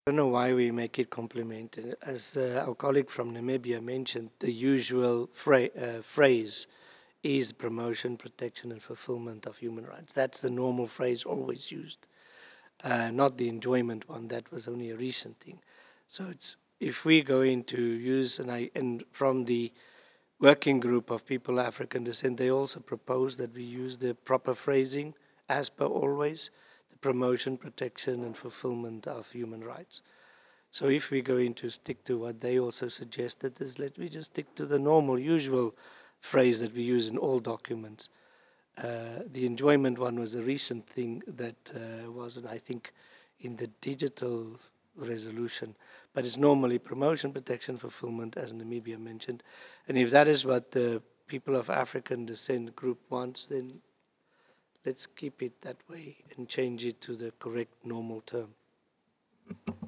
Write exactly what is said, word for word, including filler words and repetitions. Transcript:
don't know why we make it complement. Uh, As uh, our colleague from Namibia mentioned, the usual phra- uh, phrase is promotion, protection, and fulfillment of human rights. That's the normal phrase always used, uh, not the enjoyment one. That was only a recent thing. So it's if we go into use and I and from the working group of people of African descent, they also propose that we use the proper phrasing as per always, the promotion, protection, and fulfillment of human rights. So if we're going to stick to what they also suggested, is let we just stick to the normal, usual phrase that we use in all documents. Uh, the enjoyment one was a recent thing that uh, wasn't, I think, in the digital resolution, but it's normally promotion, protection, fulfillment, as Namibia mentioned. And if that is what the people of African descent group wants, then let's keep it that way and change it to the correct normal term.